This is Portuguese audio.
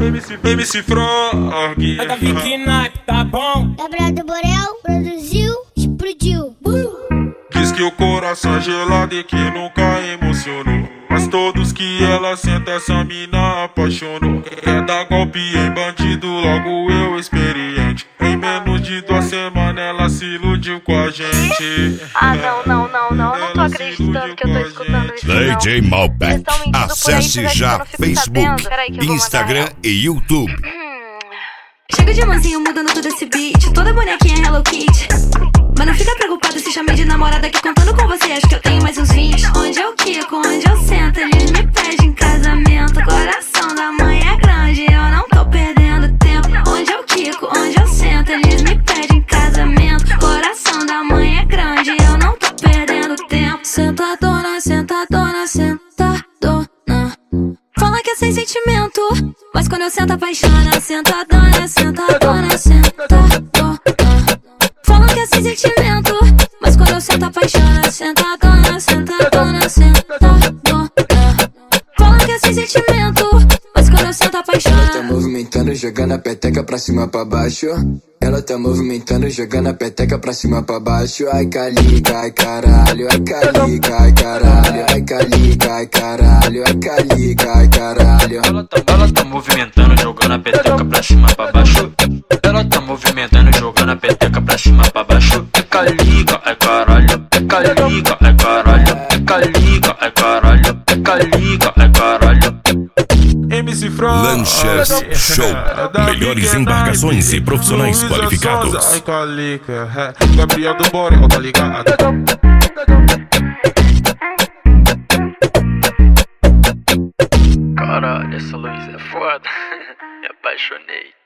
MC Frog. Manda Vicky Nike, tá bom? Gabriel do Borel produziu, explodiu. Diz que o coração é gelado e que nunca emocionou, mas todos que ela senta essa mina apaixonou. É dar golpe em bandido, logo eu experiente. Em menos de 2 semanas ela se iludiu com a gente. Não tô acreditando que eu tô escutando isso não. DJ Malbec, acesse já Facebook, Instagram e YouTube. Chega de mansinho mudando todo esse beat, toda bonequinha Hello Kitty. Mas não fica preocupado se chamei de namorada, que contando com você acho que eu tenho mais uns 20. Onde eu quico, onde eu sento, eles me pedem em casamento. Coração da mãe é grande, eu não tô perdendo tempo. Onde eu quico, onde eu sento, eles me pedem em casamento. Coração da mãe é grande, eu não tô perdendo tempo. Sentadona, sentadona, sentadona. Fala que é sem sentimento, mas quando eu sento apaixona. Sentadona, sentadona, sentadona. Fala que é sem sentimento, mas quando eu sento apaixona. Sentadona, sentadona, sentadona. Fala que é sem sentimento, mas quando eu sento apaixona. Ela tá movimentando, jogando a peteca pra cima pra baixo. Ela tá movimentando, jogando a peteca pra cima pra baixo. Ai calica, ai caralho, ai calica, ai caralho, ai calica, ai caralho, ai calica, ai caralho. Ela tá movimentando, jogando a peteca pra cima pra baixo. Ela tá movimentando, jogando a peteca pra cima pra baixo. É calica, é caralho, é calica, é caralho, é calica, é caralho, é calica, é caralho. MC Frog. Lanchas Show, melhores embarcações e profissionais qualificados. Ai calica, Gabriel do Borel, tá ligado? Caralho, essa luz é foda. Me apaixonei.